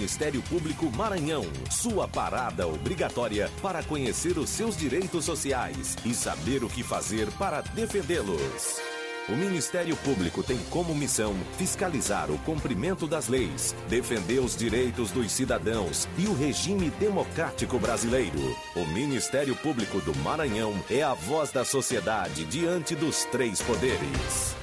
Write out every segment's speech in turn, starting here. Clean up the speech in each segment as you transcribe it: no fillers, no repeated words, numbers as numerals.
Ministério Público Maranhão, sua parada obrigatória para conhecer os seus direitos sociais e saber o que fazer para defendê-los. O Ministério Público tem como missão fiscalizar o cumprimento das leis, defender os direitos dos cidadãos e o regime democrático brasileiro. O Ministério Público do Maranhão é a voz da sociedade diante dos três poderes.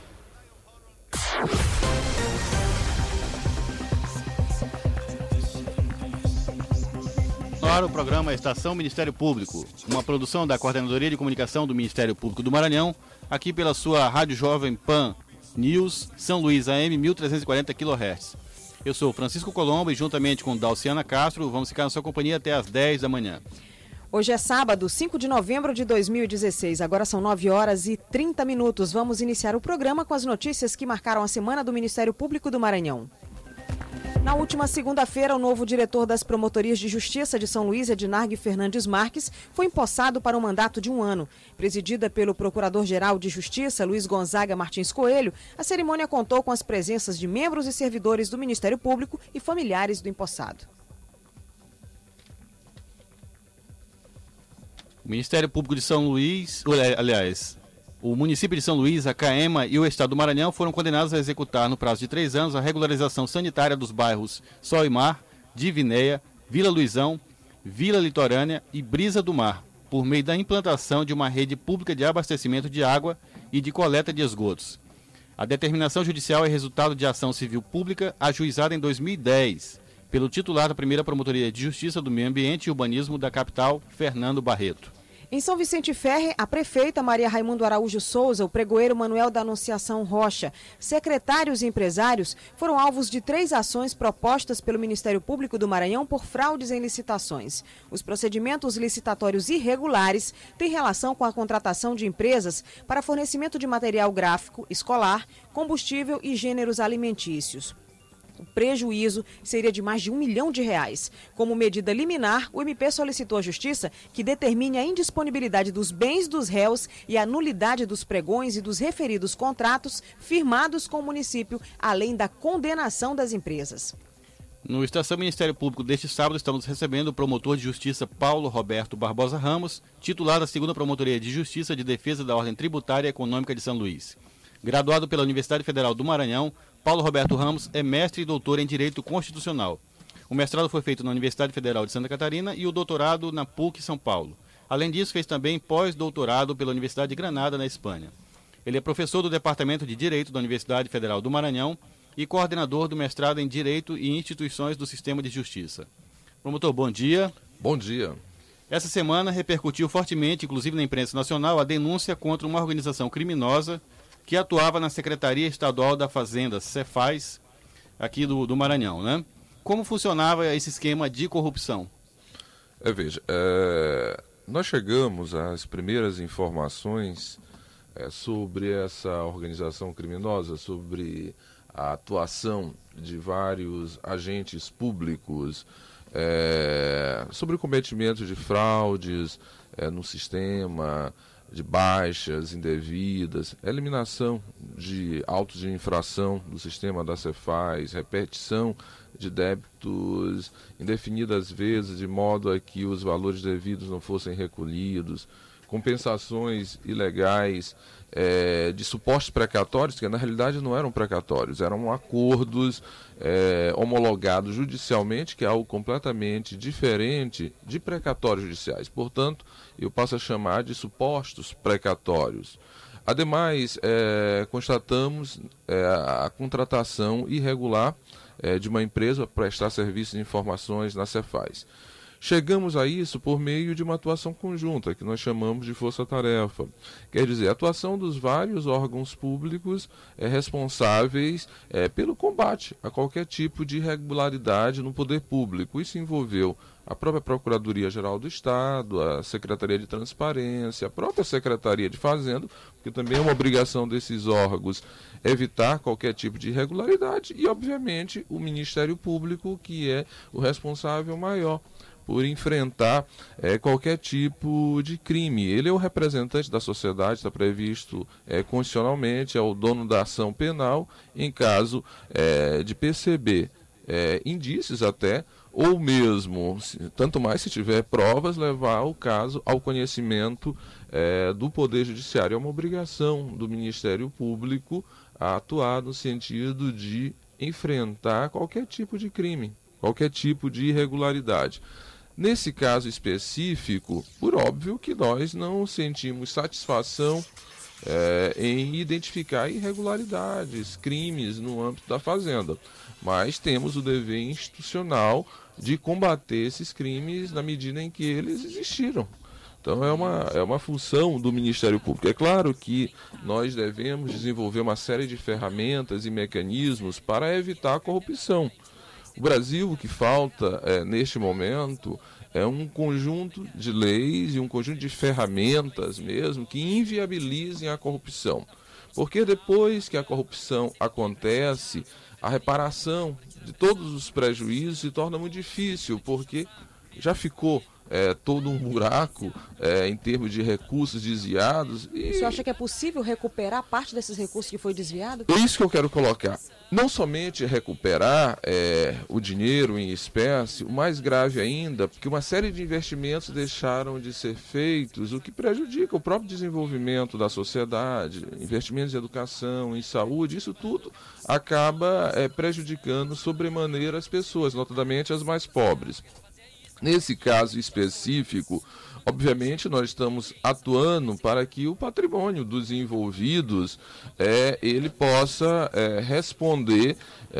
O programa Estação Ministério Público, uma produção da Coordenadoria de Comunicação do Ministério Público do Maranhão, aqui pela sua Rádio Jovem Pan News, São Luís AM 1340 kHz. Eu sou Francisco Colombo e juntamente com Dalciana Castro vamos ficar na sua companhia até às 10 da manhã. Hoje é sábado, 5 de novembro de 2016, agora são 9 horas e 30 minutos. Vamos iniciar o programa com as notícias que marcaram a semana do Ministério Público do Maranhão. Na última segunda-feira, o novo diretor das Promotorias de Justiça de São Luís, Ednargue Fernandes Marques, foi empossado para um mandato de 1 ano. Presidida pelo Procurador-Geral de Justiça, Luiz Gonzaga Martins Coelho, a cerimônia contou com as presenças de membros e servidores do Ministério Público e familiares do empossado. O Ministério Público de São Luís, o município de São Luís, a CAEMA e o Estado do Maranhão foram condenados a executar no prazo de 3 anos a regularização sanitária dos bairros Sol e Mar, Divinéia, Vila Luizão, Vila Litorânea e Brisa do Mar, por meio da implantação de uma rede pública de abastecimento de água e de coleta de esgotos. A determinação judicial é resultado de ação civil pública ajuizada em 2010 pelo titular da primeira Promotoria de Justiça do Meio Ambiente e Urbanismo da capital, Fernando Barreto. Em São Vicente Ferre, a prefeita Maria Raimundo Araújo Souza, o pregoeiro Manuel da Anunciação Rocha, secretários e empresários foram alvos de 3 ações propostas pelo Ministério Público do Maranhão por fraudes em licitações. Os procedimentos licitatórios irregulares têm relação com a contratação de empresas para fornecimento de material gráfico, escolar, combustível e gêneros alimentícios. O prejuízo seria de mais de R$1 milhão. Como medida liminar, o MP solicitou à Justiça que determine a indisponibilidade dos bens dos réus e a nulidade dos pregões e dos referidos contratos firmados com o município, além da condenação das empresas. No Estação Ministério Público deste sábado, estamos recebendo o promotor de Justiça Paulo Roberto Barbosa Ramos, titular da 2ª Promotoria de Justiça de Defesa da Ordem Tributária e Econômica de São Luís. Graduado pela Universidade Federal do Maranhão, Paulo Roberto Ramos é mestre e doutor em Direito Constitucional. O mestrado foi feito na Universidade Federal de Santa Catarina e o doutorado na PUC São Paulo. Além disso, fez também pós-doutorado pela Universidade de Granada, na Espanha. Ele é professor do Departamento de Direito da Universidade Federal do Maranhão e coordenador do mestrado em Direito e Instituições do Sistema de Justiça. Promotor, bom dia. Bom dia. Essa semana repercutiu fortemente, inclusive na imprensa nacional, a denúncia contra uma organização criminosa que atuava na Secretaria Estadual da Fazenda, Cefaz, aqui do Maranhão, né? Como funcionava esse esquema de corrupção? Veja, nós chegamos às primeiras informações sobre essa organização criminosa, sobre a atuação de vários agentes públicos, sobre o cometimento de fraudes no sistema, de baixas indevidas, eliminação de autos de infração do sistema da Cefaz, repetição de débitos indefinidas vezes, de modo a que os valores devidos não fossem recolhidos, compensações ilegais de supostos precatórios, que na realidade não eram precatórios, eram acordos homologados judicialmente, que é algo completamente diferente de precatórios judiciais. Portanto, eu passo a chamar de supostos precatórios. Ademais, constatamos a contratação irregular de uma empresa para prestar serviços de informações na Cefaz. Chegamos a isso por meio de uma atuação conjunta, que nós chamamos de força-tarefa. Quer dizer, a atuação dos vários órgãos públicos responsáveis pelo combate a qualquer tipo de irregularidade no poder público. Isso envolveu a própria Procuradoria-Geral do Estado, a Secretaria de Transparência, a própria Secretaria de Fazenda, porque também é uma obrigação desses órgãos evitar qualquer tipo de irregularidade, e, obviamente, o Ministério Público, que é o responsável maior por enfrentar qualquer tipo de crime. Ele é o representante da sociedade, está previsto constitucionalmente, é o dono da ação penal, em caso de perceber indícios até, ou mesmo, tanto mais se tiver provas, levar o caso ao conhecimento do Poder Judiciário. É uma obrigação do Ministério Público a atuar no sentido de enfrentar qualquer tipo de crime, qualquer tipo de irregularidade. Nesse caso específico, por óbvio que nós não sentimos satisfação em identificar irregularidades, crimes no âmbito da Fazenda, mas temos o dever institucional de combater esses crimes na medida em que eles existiram. Então é uma função do Ministério Público. É claro que nós devemos desenvolver uma série de ferramentas e mecanismos para evitar a corrupção. O Brasil, o que falta neste momento é um conjunto de leis e um conjunto de ferramentas mesmo que inviabilizem a corrupção. Porque depois que a corrupção acontece, a reparação de todos os prejuízos se torna muito difícil, porque já ficou todo um buraco em termos de recursos desviados. E... Você acha que é possível recuperar parte desses recursos que foi desviado? É isso que eu quero colocar. Não somente recuperar o dinheiro em espécie, o mais grave ainda, porque uma série de investimentos deixaram de ser feitos, o que prejudica o próprio desenvolvimento da sociedade, investimentos em educação, em saúde, isso tudo acaba prejudicando sobremaneira as pessoas, notadamente as mais pobres. Nesse caso específico, obviamente nós estamos atuando para que o patrimônio dos envolvidos ele possa responder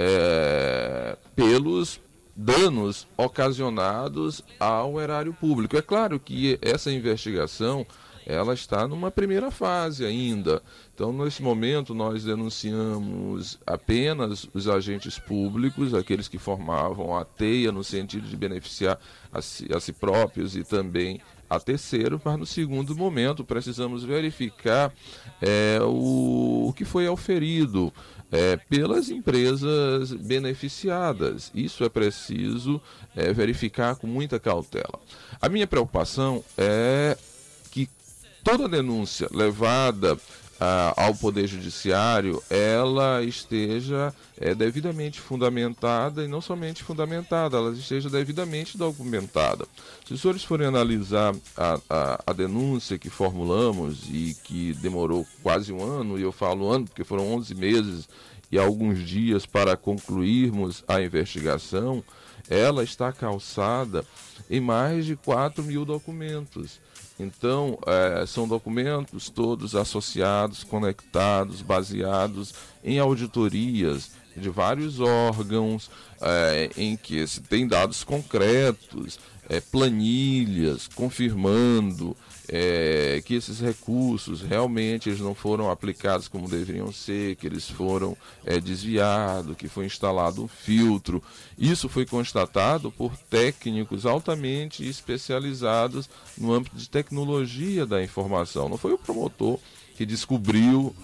pelos danos ocasionados ao erário público. É claro que essa investigação ela está numa primeira fase ainda. Então, nesse momento, nós denunciamos apenas os agentes públicos, aqueles que formavam a teia no sentido de beneficiar a si próprios e também a terceiros, mas no segundo momento precisamos verificar o que foi auferido pelas empresas beneficiadas. Isso é preciso verificar com muita cautela. A minha preocupação é que toda denúncia levada ao Poder Judiciário, ela esteja devidamente fundamentada, e não somente fundamentada, ela esteja devidamente documentada. Se os senhores forem analisar a denúncia que formulamos e que demorou quase um ano, e eu falo ano porque foram 11 meses e alguns dias para concluirmos a investigação, ela está calçada em mais de 4.000 documentos. Então, são documentos todos associados, conectados, baseados em auditorias de vários órgãos, em que se tem dados concretos, planilhas, confirmando que esses recursos realmente eles não foram aplicados como deveriam ser, que eles foram desviados, que foi instalado um filtro. Isso foi constatado por técnicos altamente especializados no âmbito de tecnologia da informação. Não foi o promotor que descobriu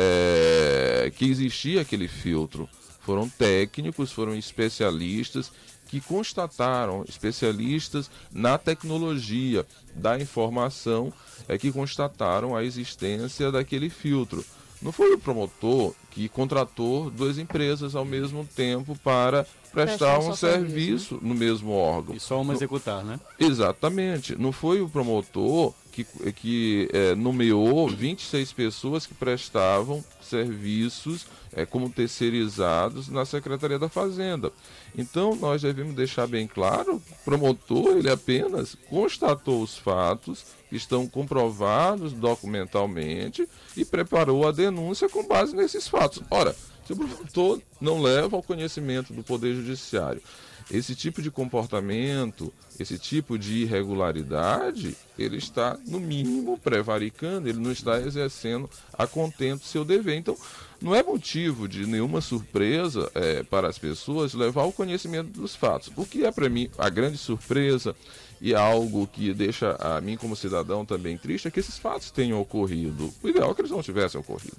que existia aquele filtro. Foram técnicos, foram especialistas que constataram, especialistas na tecnologia da informação, que constataram a existência daquele filtro. Não foi o promotor que contratou duas empresas ao mesmo tempo para prestar um serviço no mesmo órgão. E só uma executar, né? Exatamente. Não foi o promotor que nomeou 26 pessoas que prestavam serviços como terceirizados na Secretaria da Fazenda. Então, nós devemos deixar bem claro, o promotor, ele apenas constatou os fatos, que estão comprovados documentalmente, e preparou a denúncia com base nesses fatos. Ora, se o promotor não leva ao conhecimento do Poder Judiciário esse tipo de comportamento, esse tipo de irregularidade, ele está, no mínimo, prevaricando, ele não está exercendo a contento seu dever. Então, não é motivo de nenhuma surpresa para as pessoas levar ao conhecimento dos fatos. O que é, para mim, a grande surpresa e algo que deixa a mim, como cidadão, também triste, é que esses fatos tenham ocorrido. O ideal é que eles não tivessem ocorrido.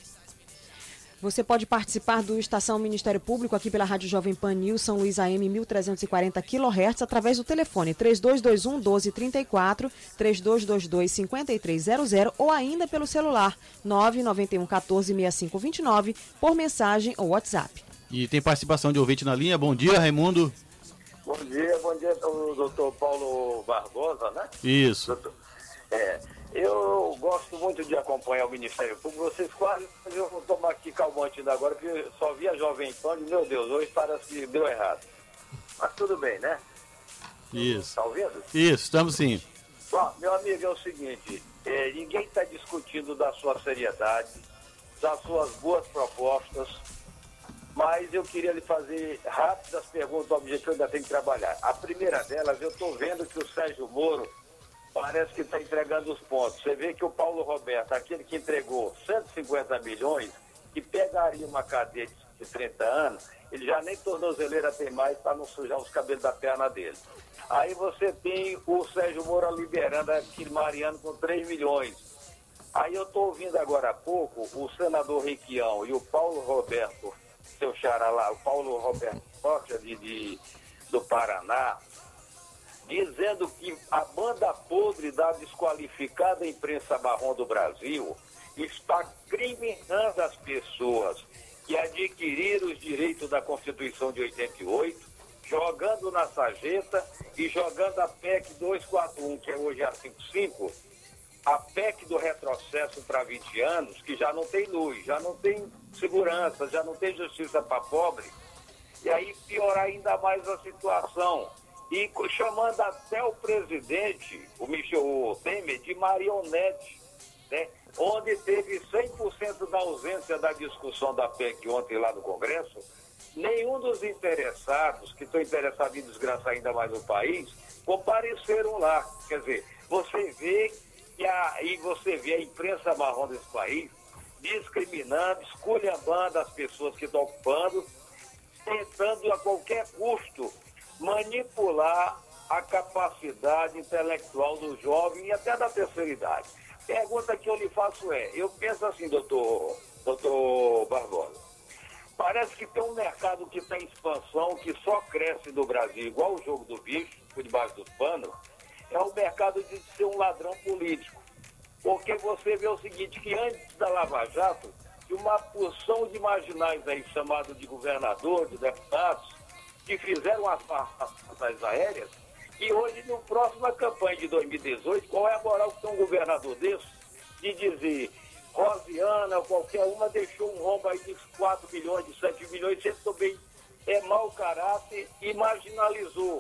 Você pode participar do Estação Ministério Público aqui pela Rádio Jovem Pan News São Luís AM 1340 kHz através do telefone 3221-1234, 3222-5300 ou ainda pelo celular 991-14-6529 por mensagem ou WhatsApp. E tem participação de ouvinte na linha. Bom dia, Raimundo. Bom dia, doutor Paulo Barbosa, né? Isso. Doutor, eu gosto muito de acompanhar o Ministério Público. Vocês quase, eu vou tomar aqui calmante ainda agora, porque eu só vi a Jovem Pan e, meu Deus, hoje parece que deu errado. Mas tudo bem, né? Isso. Está ouvindo? Isso, estamos sim. Bom, meu amigo, é o seguinte, ninguém está discutindo da sua seriedade, das suas boas propostas, mas eu queria lhe fazer rápidas perguntas objetivas que eu ainda tenho que trabalhar. A primeira delas, eu estou vendo que o Sérgio Moro parece que está entregando os pontos. Você vê que o Paulo Roberto, aquele que entregou 150 milhões, que pegaria uma cadeia de 30 anos, ele já nem tornozeleira tem mais para não sujar os cabelos da perna dele. Aí você tem o Sérgio Moro liberando aquele Mariano com 3 milhões. Aí eu estou ouvindo agora há pouco o senador Requião e o Paulo Roberto, seu xará lá, o Paulo Roberto Rocha do Paraná, dizendo que a banda podre da desqualificada imprensa marrom do Brasil está criminando as pessoas que adquiriram os direitos da Constituição de 88, jogando na sarjeta e jogando a PEC 241, que é hoje a 55, a PEC do retrocesso para 20 anos, que já não tem luz, já não tem segurança, já não tem justiça para pobre, e aí piorar ainda mais a situação. E chamando até o presidente, o Temer, de marionete, né? Onde teve 100% da ausência da discussão da PEC ontem lá no Congresso, nenhum dos interessados, que estão interessados em desgraçar ainda mais o país, compareceram lá. Quer dizer, você vê a imprensa marrom desse país discriminando, esculhambando as pessoas que estão ocupando, tentando a qualquer custo manipular a capacidade intelectual do jovem e até da terceira idade. Pergunta que eu lhe faço eu penso assim, doutor Barbosa, parece que tem um mercado que está em expansão, que só cresce no Brasil, igual o jogo do bicho, por debaixo dos panos, é o mercado de ser um ladrão político. Porque você vê o seguinte, que antes da Lava Jato, tinha uma porção de marginais aí, chamados de governador, de deputados, que fizeram as passagens aéreas, e hoje, no próxima campanha de 2018, qual é a moral que tem um governador desse de dizer, Rosiana, qualquer uma deixou um rombo aí de 4 milhões, de 7 milhões, sempre também é mau caráter e marginalizou,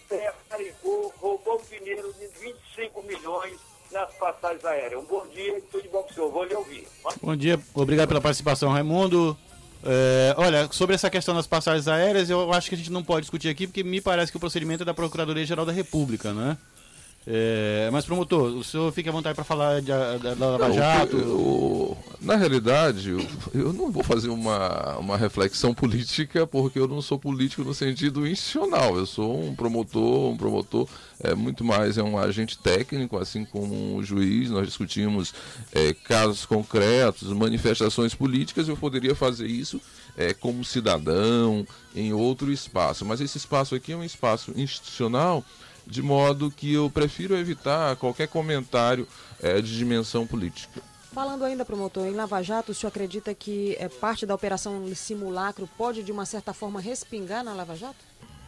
roubou um dinheiro de 25 milhões nas passagens aéreas. Um bom dia e tudo de bom para o senhor. Vou lhe ouvir. Bom dia, obrigado pela participação, Raimundo. Olha, sobre essa questão das passagens aéreas, eu acho que a gente não pode discutir aqui, porque me parece que o procedimento é da Procuradoria-Geral da República, né? Mas, promotor, o senhor fica à vontade para falar da Lava Jato? Na realidade, eu não vou fazer uma reflexão política, porque eu não sou político no sentido institucional. Eu sou um promotor muito mais um agente técnico, assim como um juiz. Nós discutimos casos concretos, manifestações políticas. Eu poderia fazer isso como cidadão, em outro espaço. Mas esse espaço aqui é um espaço institucional, de modo que eu prefiro evitar qualquer comentário de dimensão política. Falando ainda, promotor, em Lava Jato, o senhor acredita que parte da operação simulacro pode, de uma certa forma, respingar na Lava Jato?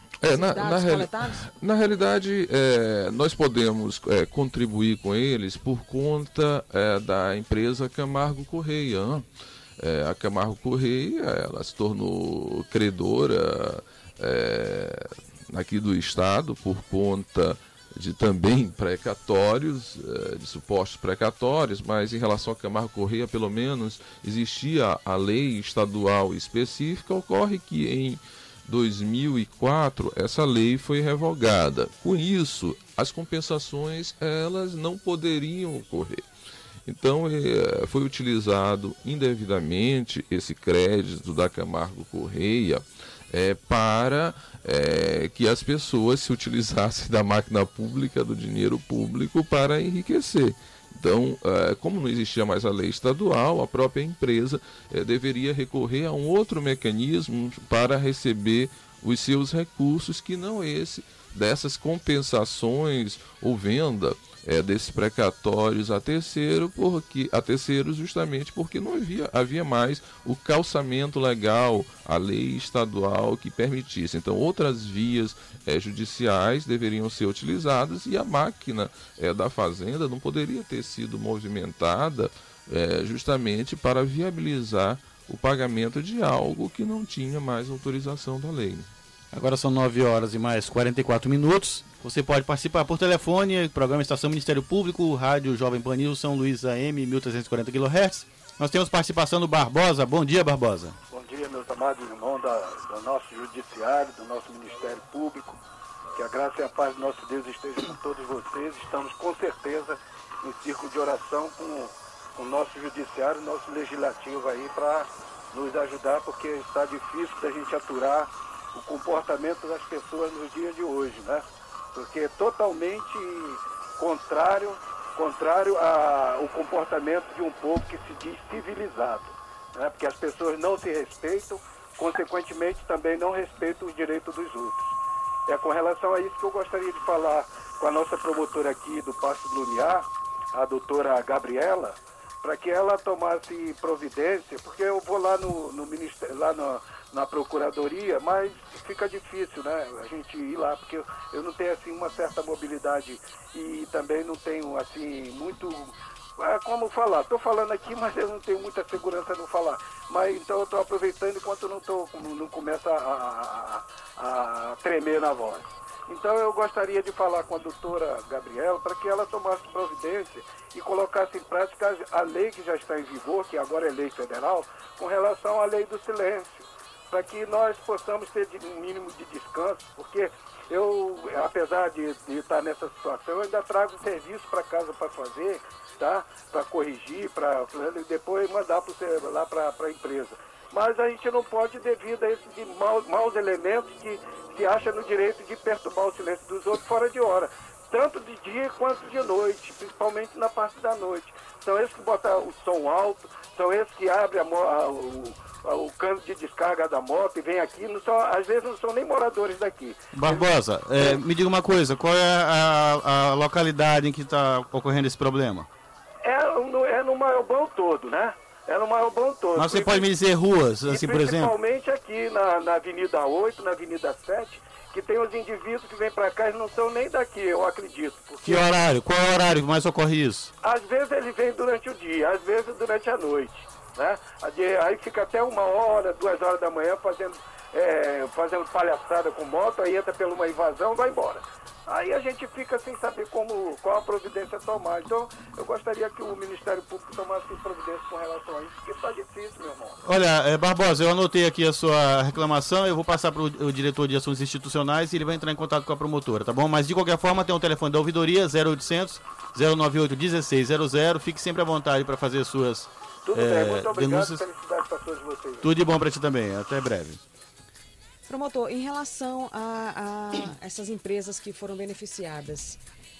Na realidade, nós podemos contribuir com eles por conta da empresa Camargo Correia. Né? A Camargo Correia, ela se tornou credora aqui do Estado por conta de também precatórios, de supostos precatórios, mas em relação a Camargo Correia, pelo menos, existia a lei estadual específica. Ocorre que em 2004 essa lei foi revogada. Com isso, as compensações elas não poderiam ocorrer. Então, foi utilizado indevidamente esse crédito da Camargo Correia para que as pessoas se utilizassem da máquina pública, do dinheiro público, para enriquecer. Então, como não existia mais a lei estadual, a própria empresa deveria recorrer a um outro mecanismo para receber os seus recursos, que não esse dessas compensações ou venda desses precatórios a terceiros, justamente porque não havia mais o calçamento legal, a lei estadual que permitisse. Então, outras vias judiciais deveriam ser utilizadas, e a máquina da Fazenda não poderia ter sido movimentada justamente para viabilizar o pagamento de algo que não tinha mais autorização da lei. Agora são 9 horas e mais 44 minutos. Você pode participar por telefone, programa Estação Ministério Público, Rádio Jovem Pan News, São Luís AM, 1340 kHz. Nós temos participação do Barbosa. Bom dia, Barbosa. Bom dia, meus amados irmãos do nosso Judiciário, do nosso Ministério Público. Que a graça e a paz do nosso Deus estejam com todos vocês. Estamos com certeza em círculo de oração com o nosso Judiciário, nosso Legislativo aí, para nos ajudar, porque está difícil da gente aturar o comportamento das pessoas nos dias de hoje, né? Porque é totalmente contrário ao comportamento de um povo que se diz civilizado, né? Porque as pessoas não se respeitam, consequentemente também não respeitam os direitos dos outros. É com relação a isso que eu gostaria de falar com a nossa promotora aqui do Paço do Lumiar, a doutora Gabriela, para que ela tomasse providência, porque eu vou lá no Ministério, lá na Procuradoria, mas fica difícil, né, a gente ir lá, porque eu não tenho, assim, uma certa mobilidade e também não tenho, assim, muito... como falar? Estou falando aqui, mas eu não tenho muita segurança no falar. Mas então eu estou aproveitando enquanto não começa a tremer na voz. Então eu gostaria de falar com a doutora Gabriela para que ela tomasse providência e colocasse em prática a lei que já está em vigor, que agora é lei federal, com relação à lei do silêncio, para que nós possamos ter um mínimo de descanso, porque eu, apesar de estar nessa situação, eu ainda trago serviço para casa para fazer, tá? Para corrigir, para depois mandar lá para a empresa. Mas a gente não pode, devido a esses maus elementos que se acha no direito de perturbar o silêncio dos outros fora de hora, tanto de dia quanto de noite, principalmente na parte da noite. São esses que botam o som alto, são esses que abrem o cano de descarga da moto e vem aqui, às vezes não são nem moradores daqui. Barbosa, me diga uma coisa, qual é a localidade em que está ocorrendo esse problema? É no Maiobão todo, né? É no Maiobão todo. Mas você pode me dizer ruas, assim, por exemplo? Principalmente aqui na Avenida 8, na Avenida 7, que tem os indivíduos que vêm para cá e não são nem daqui, eu acredito. Porque... Que horário? Qual é o horário que mais ocorre isso? Às vezes ele vem durante o dia, às vezes durante a noite, né? Aí fica até 1 hora, 2 horas da manhã fazendo palhaçada com moto, aí entra por uma invasão e vai embora. Aí a gente fica sem saber qual a providência tomar. Então, eu gostaria que o Ministério Público tomasse providência com relação a isso, porque está difícil, meu irmão. Olha, Barbosa, eu anotei aqui a sua reclamação, eu vou passar para o diretor de Assuntos Institucionais e ele vai entrar em contato com a promotora, tá bom? Mas, de qualquer forma, tem um telefone da ouvidoria, 0800 098 1600, fique sempre à vontade para fazer as suas Tudo bem, muito obrigado, denúncias. Felicidades para todos vocês. Tudo de bom para ti também, até breve. Promotor, em relação a essas empresas que foram beneficiadas,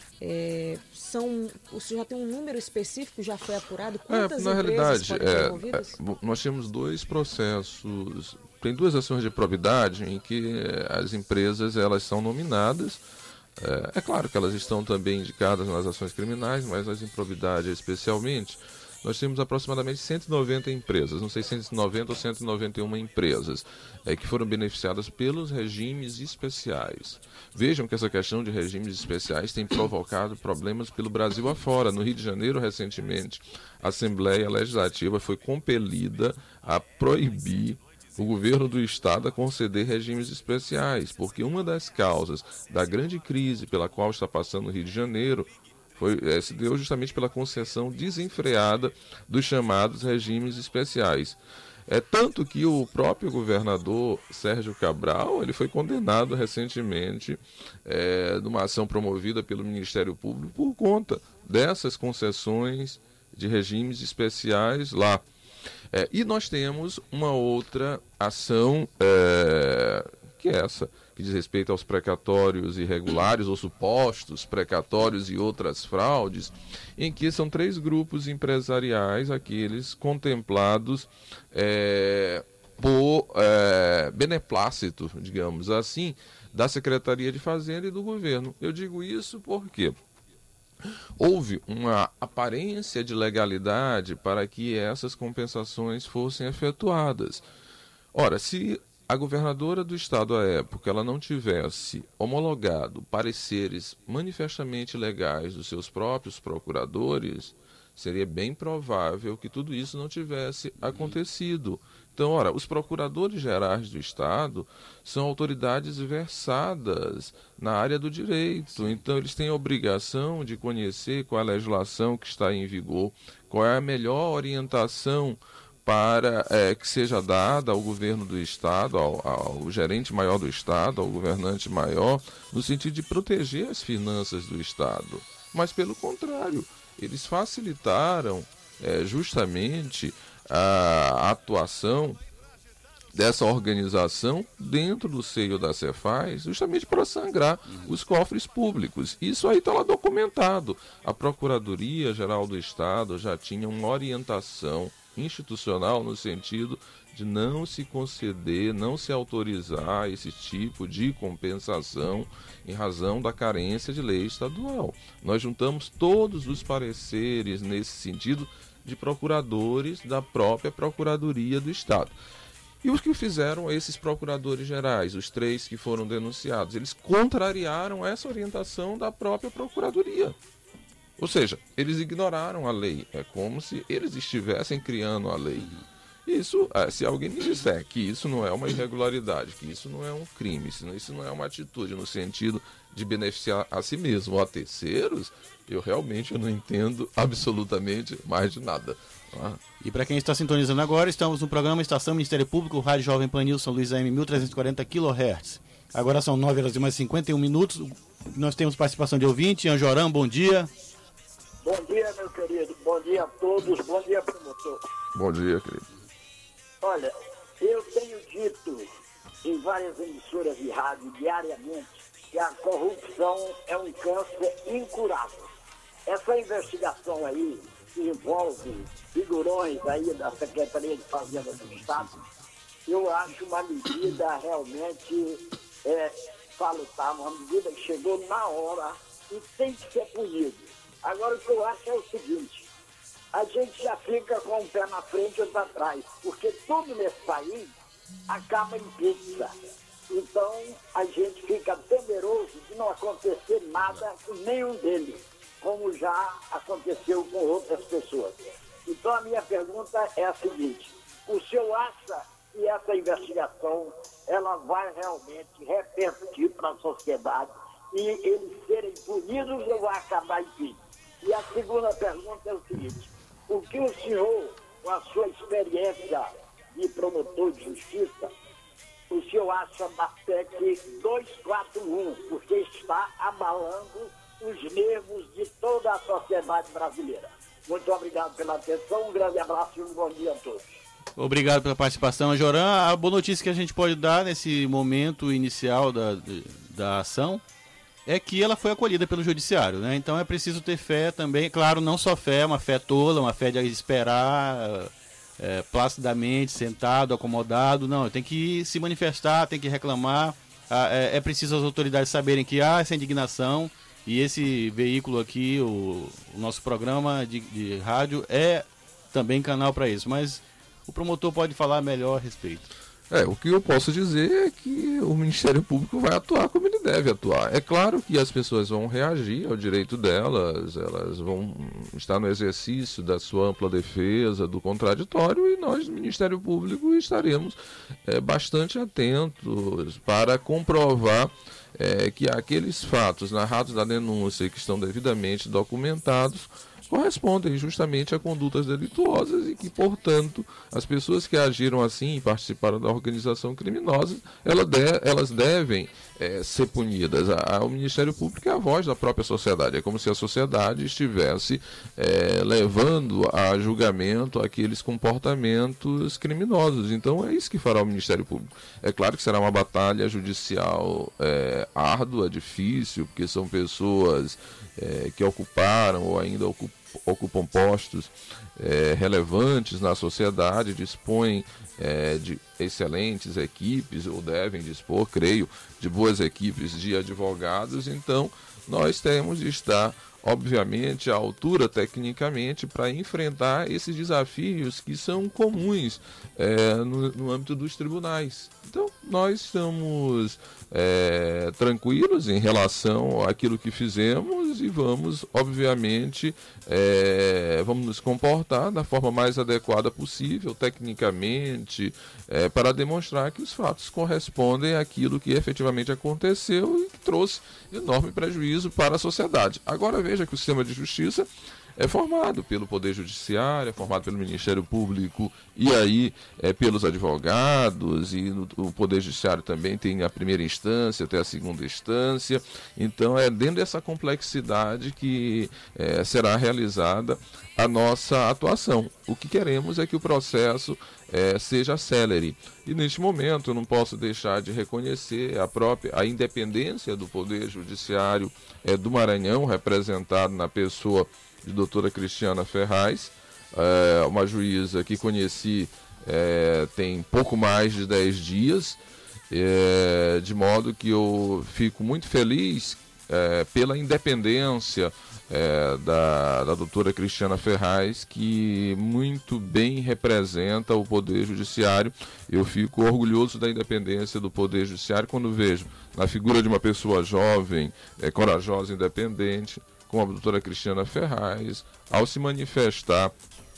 o senhor já tem um número específico, já foi apurado? Quantas na empresas realidade, podem ser envolvidas? nós temos 2 processos, tem 2 ações de probidade em que as empresas elas são nominadas. É claro que elas estão também indicadas nas ações criminais, mas nas improbidade especialmente. Nós temos aproximadamente 190 empresas, não sei, 190 ou 191 empresas que foram beneficiadas pelos regimes especiais. Vejam que essa questão de regimes especiais tem provocado problemas pelo Brasil afora. No Rio de Janeiro, recentemente, a Assembleia Legislativa foi compelida a proibir o governo do estado a conceder regimes especiais, porque uma das causas da grande crise pela qual está passando o Rio de Janeiro se deu justamente pela concessão desenfreada dos chamados regimes especiais. Tanto que o próprio governador Sérgio Cabral ele foi condenado recentemente numa ação promovida pelo Ministério Público por conta dessas concessões de regimes especiais lá. E nós temos uma outra ação, que é essa, que diz respeito aos precatórios irregulares ou supostos precatórios e outras fraudes, em que são 3 grupos empresariais, aqueles contemplados por beneplácito, digamos assim, da Secretaria de Fazenda e do governo. Eu digo isso porque houve uma aparência de legalidade para que essas compensações fossem efetuadas. Ora, se a governadora do estado à época ela não tivesse homologado pareceres manifestamente legais dos seus próprios procuradores, seria bem provável que tudo isso não tivesse acontecido. Então, ora, os procuradores gerais do estado são autoridades versadas na área do direito. Então, eles têm a obrigação de conhecer qual é a legislação que está em vigor, qual é a melhor orientação para que seja dada ao governo do estado, ao gerente maior do estado, ao governante maior, no sentido de proteger as finanças do estado. Mas, pelo contrário, eles facilitaram justamente a atuação dessa organização dentro do seio da Cefaz, justamente para sangrar os cofres públicos. Isso aí está lá documentado. A Procuradoria-Geral do Estado já tinha uma orientação institucional no sentido de não se conceder, não se autorizar esse tipo de compensação em razão da carência de lei estadual. Nós juntamos todos os pareceres nesse sentido de procuradores da própria Procuradoria do Estado. E os que fizeram esses procuradores gerais, os 3 que foram denunciados, eles contrariaram essa orientação da própria Procuradoria. Ou seja, eles ignoraram a lei. É como se eles estivessem criando a lei. Isso, se alguém me disser que isso não é uma irregularidade, que isso não é um crime, isso não é uma atitude no sentido de beneficiar a si mesmo ou a terceiros, eu realmente não entendo absolutamente mais de nada. E para quem está sintonizando agora, estamos no programa Estação Ministério Público, Rádio Jovem Pan News São Luís AM 1340 kHz. Agora são 9h51. Nós temos participação de ouvinte. Anjorã, bom dia. Bom dia, meu querido. Bom dia a todos. Bom dia, promotor. Bom dia, querido. Olha, eu tenho dito em várias emissoras de rádio diariamente que a corrupção é um câncer incurável. Essa investigação aí, que envolve figurões aí da Secretaria de Fazenda do Estado, eu acho uma medida realmente salutar, uma medida que chegou na hora e tem que ser punido. Agora, o que eu acho é o seguinte: a gente já fica com um pé na frente e outro atrás, porque tudo nesse país acaba em pizza. Então, a gente fica temeroso de não acontecer nada com nenhum deles, como já aconteceu com outras pessoas. Então, a minha pergunta é a seguinte: o senhor acha que essa investigação ela vai realmente repercutir para a sociedade e eles serem punidos ou vai acabar em pizza? E a segunda pergunta é o seguinte: o que o senhor, com a sua experiência de promotor de justiça, o senhor acha da PEC 241, porque está abalando os nervos de toda a sociedade brasileira? Muito obrigado pela atenção, um grande abraço e um bom dia a todos. Obrigado pela participação, Anjorã. A boa notícia que a gente pode dar nesse momento inicial da ação é que ela foi acolhida pelo judiciário, né? Então é preciso ter fé também, claro, não só fé, uma fé tola, uma fé de esperar placidamente, sentado, acomodado, não, tem que se manifestar, tem que reclamar, é preciso as autoridades saberem que há essa indignação e esse veículo aqui, o nosso programa de rádio é também canal para isso, mas o promotor pode falar melhor a respeito. O que eu posso dizer é que o Ministério Público vai atuar como ele deve atuar. É claro que as pessoas vão reagir ao direito delas, elas vão estar no exercício da sua ampla defesa, do contraditório, e nós, do Ministério Público, estaremos bastante atentos para comprovar que aqueles fatos narrados na denúncia e que estão devidamente documentados correspondem justamente a condutas delituosas e que, portanto, as pessoas que agiram assim e participaram da organização criminosa, elas devem ser punidas. O Ministério Público é a voz da própria sociedade, é como se a sociedade estivesse levando a julgamento aqueles comportamentos criminosos. Então é isso que fará o Ministério Público. É claro que será uma batalha judicial árdua, difícil, porque são pessoas que ocuparam ou ainda ocupam ocupam postos relevantes na sociedade, dispõem de excelentes equipes, ou devem dispor, creio, de boas equipes de advogados. Então, nós temos de estar, obviamente, à altura tecnicamente para enfrentar esses desafios que são comuns no âmbito dos tribunais. Então, nós estamos tranquilos em relação àquilo que fizemos e vamos, obviamente, vamos nos comportar da forma mais adequada possível, tecnicamente, para demonstrar que os fatos correspondem àquilo que efetivamente aconteceu e que trouxe enorme prejuízo para a sociedade. Agora veja que o sistema de justiça é formado pelo Poder Judiciário, é formado pelo Ministério Público e aí pelos advogados, e o Poder Judiciário também tem a primeira instância até a segunda instância. Então é dentro dessa complexidade que será realizada a nossa atuação. O que queremos é que o processo seja célere. E neste momento eu não posso deixar de reconhecer a independência do Poder Judiciário do Maranhão, representado na pessoa de doutora Cristiana Ferraz, uma juíza que conheci tem pouco mais de 10 dias, de modo que eu fico muito feliz pela independência da doutora Cristiana Ferraz, que muito bem representa o Poder Judiciário. Eu fico orgulhoso da independência do Poder Judiciário quando vejo na figura de uma pessoa jovem, corajosa e independente, como a doutora Cristiana Ferraz, ao se manifestar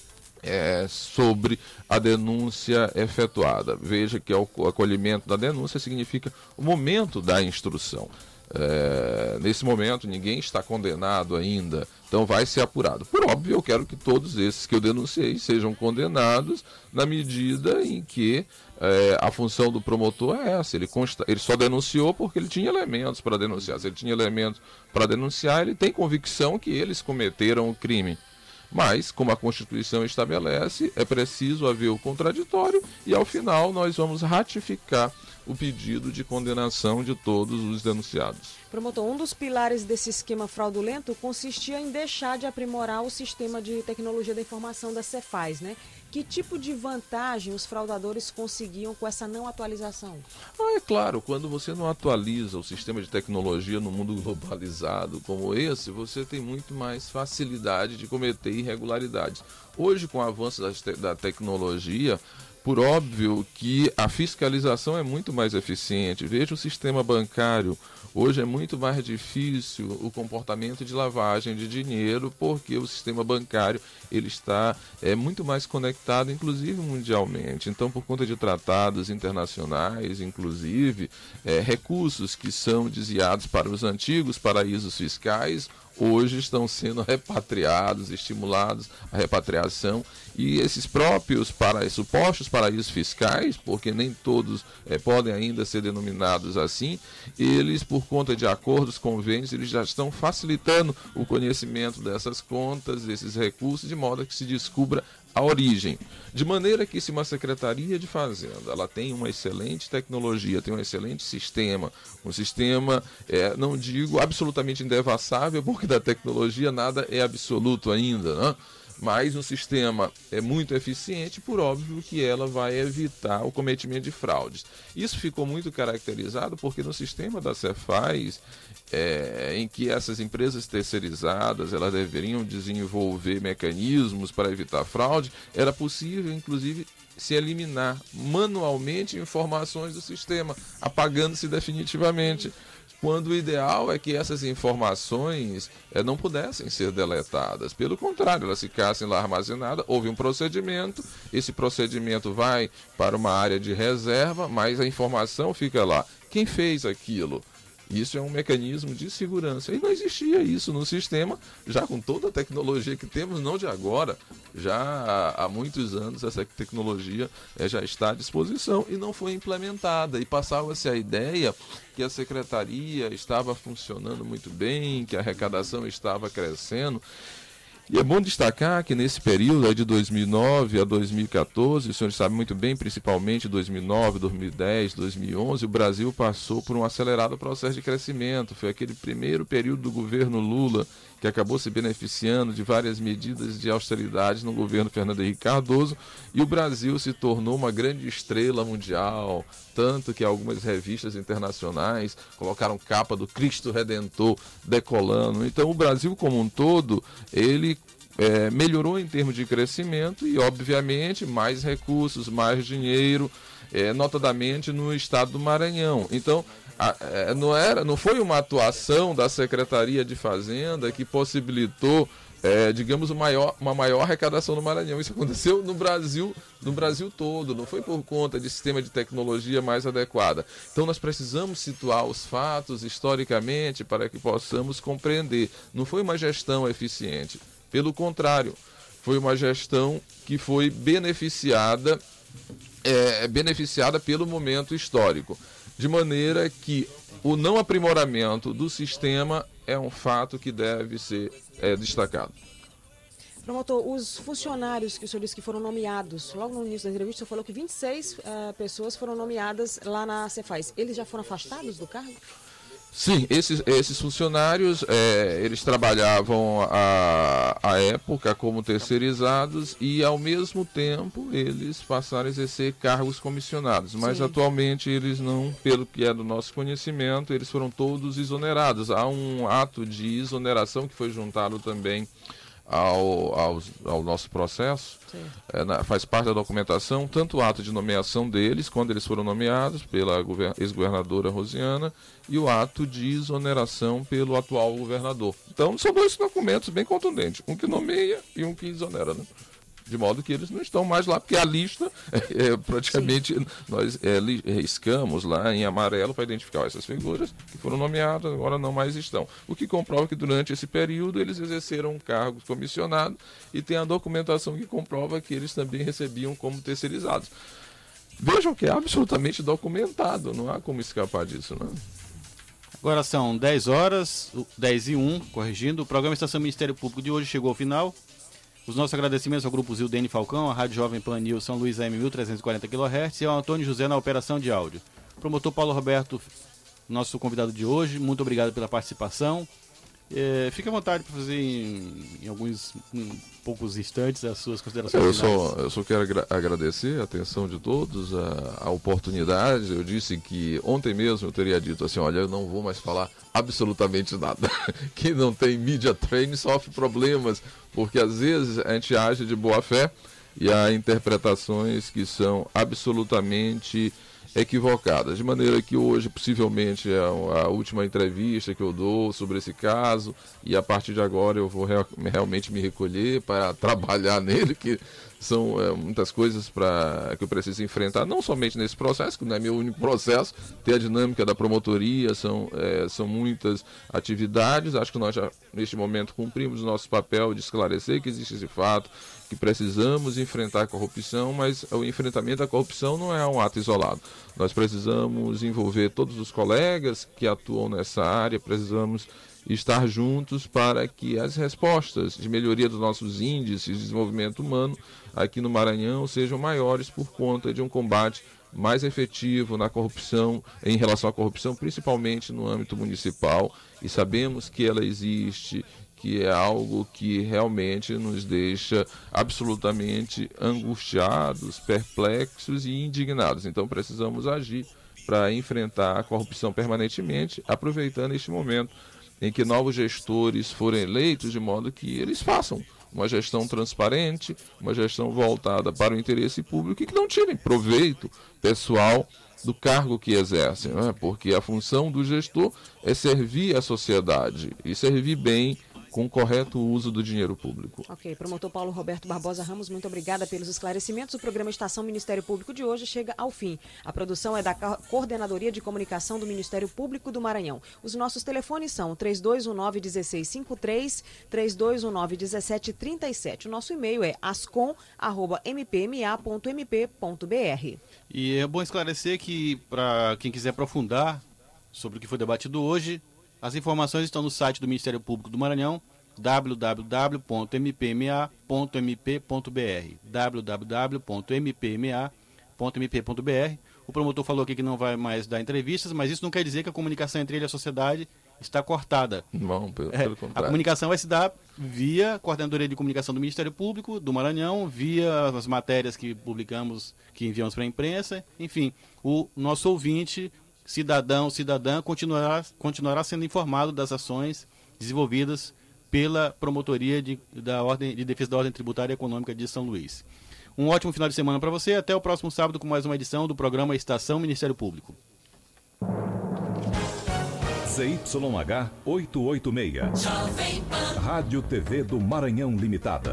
sobre a denúncia efetuada. Veja que o acolhimento da denúncia significa o momento da instrução. Nesse momento ninguém está condenado ainda, então vai ser apurado. Por óbvio, eu quero que todos esses que eu denunciei sejam condenados na medida em que a função do promotor é essa. Ele só denunciou porque ele tinha elementos para denunciar. Se ele tinha elementos para denunciar, ele tem convicção que eles cometeram o crime. Mas, como a Constituição estabelece, é preciso haver o contraditório e, ao final, nós vamos ratificar o pedido de condenação de todos os denunciados. Promotor, um dos pilares desse esquema fraudulento consistia em deixar de aprimorar o sistema de tecnologia da informação da Cefaz, né? Que tipo de vantagem os fraudadores conseguiam com essa não atualização? É claro, quando você não atualiza o sistema de tecnologia no mundo globalizado como esse, você tem muito mais facilidade de cometer irregularidades. Hoje, com o avanço da tecnologia, por óbvio que a fiscalização é muito mais eficiente. Veja o sistema bancário. Hoje é muito mais difícil o comportamento de lavagem de dinheiro, porque o sistema bancário ele está muito mais conectado, inclusive mundialmente. Então, por conta de tratados internacionais, inclusive, recursos que são desviados para os antigos paraísos fiscais, hoje estão sendo repatriados, estimulados a repatriação, e esses próprios supostos paraísos fiscais, porque nem todos podem ainda ser denominados assim, eles, por conta de acordos, convênios, eles já estão facilitando o conhecimento dessas contas, desses recursos, de modo que se descubra a origem. De maneira que, se uma Secretaria de Fazenda ela tem uma excelente tecnologia, tem um excelente sistema, um sistema, não digo absolutamente indevassável, porque da tecnologia nada é absoluto ainda, né? Mas um sistema é muito eficiente, por óbvio que ela vai evitar o cometimento de fraudes. Isso ficou muito caracterizado porque no sistema da Cefaz, em que essas empresas terceirizadas elas deveriam desenvolver mecanismos para evitar fraude, era possível, inclusive, se eliminar manualmente informações do sistema, apagando-se definitivamente. Quando o ideal é que essas informações não pudessem ser deletadas. Pelo contrário, elas ficassem lá armazenadas, houve um procedimento, esse procedimento vai para uma área de reserva, mas a informação fica lá. Quem fez aquilo? Isso é um mecanismo de segurança. E não existia isso no sistema, já com toda a tecnologia que temos, não de agora. Já há muitos anos essa tecnologia já está à disposição e não foi implementada. E passava-se a ideia que a secretaria estava funcionando muito bem, que a arrecadação estava crescendo. E é bom destacar que nesse período de 2009 a 2014, os senhores sabem muito bem, principalmente 2009, 2010, 2011, o Brasil passou por um acelerado processo de crescimento. Foi aquele primeiro período do governo Lula que acabou se beneficiando de várias medidas de austeridade no governo Fernando Henrique Cardoso, e o Brasil se tornou uma grande estrela mundial, tanto que algumas revistas internacionais colocaram capa do Cristo Redentor decolando. Então o Brasil como um todo, ele melhorou em termos de crescimento e, obviamente, mais recursos, mais dinheiro, notadamente no estado do Maranhão. Então, não foi uma atuação da Secretaria de Fazenda que possibilitou, digamos, uma maior arrecadação no Maranhão. Isso aconteceu no Brasil todo, não foi por conta de sistema de tecnologia mais adequada. Então nós precisamos situar os fatos historicamente para que possamos compreender. Não foi uma gestão eficiente, pelo contrário, foi uma gestão que foi beneficiada pelo momento histórico. De maneira que o não aprimoramento do sistema é um fato que deve ser destacado. Promotor, os funcionários que o senhor disse que foram nomeados, logo no início da entrevista, o senhor falou que 26 pessoas foram nomeadas lá na Cefaz. Eles já foram afastados do cargo? Sim, esses funcionários, eles trabalhavam à época como terceirizados e, ao mesmo tempo, eles passaram a exercer cargos comissionados. Mas, atualmente, eles não, pelo que é do nosso conhecimento, eles foram todos exonerados. Há um ato de exoneração que foi juntado também ao nosso processo, faz parte da documentação, tanto o ato de nomeação deles, quando eles foram nomeados pela ex-governadora Rosiana, e o ato de exoneração pelo atual governador. Então são dois documentos bem contundentes, um que nomeia e um que exonera, né? De modo que eles não estão mais lá, porque a lista, praticamente, nós riscamos lá em amarelo para identificar essas figuras que foram nomeadas, agora não mais estão. O que comprova que durante esse período eles exerceram cargos comissionados e tem a documentação que comprova que eles também recebiam como terceirizados. Vejam que é absolutamente documentado, não há como escapar disso, né? Agora são 10 horas, 10h01, corrigindo. O programa Estação Ministério Público de hoje chegou ao final. Os nossos agradecimentos ao Grupo Zildene Falcão, à Rádio Jovem Pan News São Luís AM 1340 kHz e ao Antônio José na operação de áudio. Promotor Paulo Roberto, nosso convidado de hoje, muito obrigado pela participação. Fique à vontade para fazer em alguns poucos instantes as suas considerações finais. Eu só quero agradecer a atenção de todos, a oportunidade. Eu disse que ontem mesmo eu teria dito assim, olha, eu não vou mais falar absolutamente nada. Quem não tem media training sofre problemas, porque às vezes a gente age de boa fé e há interpretações que são absolutamente equivocadas, de maneira que hoje possivelmente é a última entrevista que eu dou sobre esse caso e a partir de agora eu vou realmente me recolher para trabalhar nele, que são muitas coisas que eu preciso enfrentar, não somente nesse processo, que não é meu único processo, tem a dinâmica da promotoria, são muitas atividades. Acho que nós já neste momento cumprimos o nosso papel de esclarecer que existe esse fato, que precisamos enfrentar a corrupção, mas o enfrentamento da corrupção não é um ato isolado. Nós precisamos envolver todos os colegas que atuam nessa área, precisamos estar juntos para que as respostas de melhoria dos nossos índices de desenvolvimento humano aqui no Maranhão sejam maiores por conta de um combate mais efetivo na corrupção, em relação à corrupção, principalmente no âmbito municipal, e sabemos que ela existe, que é algo que realmente nos deixa absolutamente angustiados, perplexos e indignados. Então precisamos agir para enfrentar a corrupção permanentemente, aproveitando este momento em que novos gestores forem eleitos, de modo que eles façam uma gestão transparente, uma gestão voltada para o interesse público e que não tirem proveito pessoal do cargo que exercem, né? Porque a função do gestor é servir a sociedade e servir bem com o correto uso do dinheiro público. Ok, promotor Paulo Roberto Barbosa Ramos, muito obrigada pelos esclarecimentos. O programa Estação Ministério Público de hoje chega ao fim. A produção é da Coordenadoria de Comunicação do Ministério Público do Maranhão. Os nossos telefones são 3219-1653, 3219-1737. O nosso e-mail é ascom@mpma.mp.br. E é bom esclarecer que, para quem quiser aprofundar sobre o que foi debatido hoje, as informações estão no site do Ministério Público do Maranhão, www.mpma.mp.br, www.mpma.mp.br. O promotor falou aqui que não vai mais dar entrevistas, mas isso não quer dizer que a comunicação entre ele e a sociedade está cortada. Não, pelo contrário. A comunicação vai se dar via Coordenadoria de Comunicação do Ministério Público do Maranhão, via as matérias que publicamos, que enviamos para a imprensa. Enfim, o nosso ouvinte, cidadão, cidadã, continuará sendo informado das ações desenvolvidas pela Promotoria de Defesa da Ordem Tributária e Econômica de São Luís. Um ótimo final de semana para você. Até o próximo sábado com mais uma edição do programa Estação Ministério Público. ZYH 886. Rádio TV do Maranhão Limitada.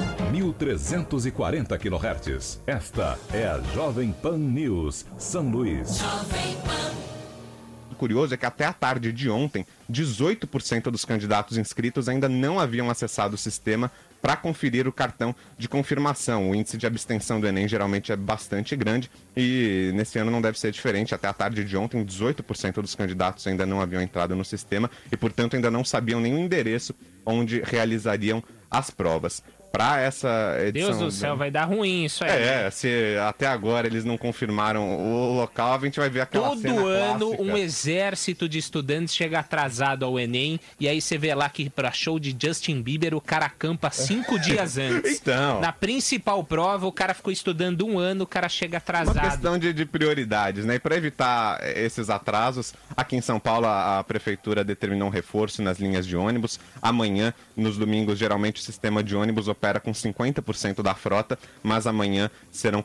1340 kHz. Esta é a Jovem Pan News, São Luís. Curioso é que até a tarde de ontem, 18% dos candidatos inscritos ainda não haviam acessado o sistema para conferir o cartão de confirmação. O índice de abstenção do Enem geralmente é bastante grande e nesse ano não deve ser diferente. Até a tarde de ontem, 18% dos candidatos ainda não haviam entrado no sistema e, portanto, ainda não sabiam nem o endereço onde realizariam as provas. Para essa edição... Deus do céu, vai dar ruim isso aí. Se até agora eles não confirmaram o local, a gente vai ver aquela cena Todo ano clássica. um exército de estudantes chega atrasado ao Enem e aí você vê lá que para show de Justin Bieber o cara acampa 5 dias antes. Então... Na principal prova o cara ficou estudando 1 ano, o cara chega atrasado. Uma questão de prioridades, né? E para evitar esses atrasos, aqui em São Paulo a prefeitura determinou um reforço nas linhas de ônibus. Amanhã, nos domingos, geralmente o sistema de ônibus opera com 50% da frota, mas amanhã serão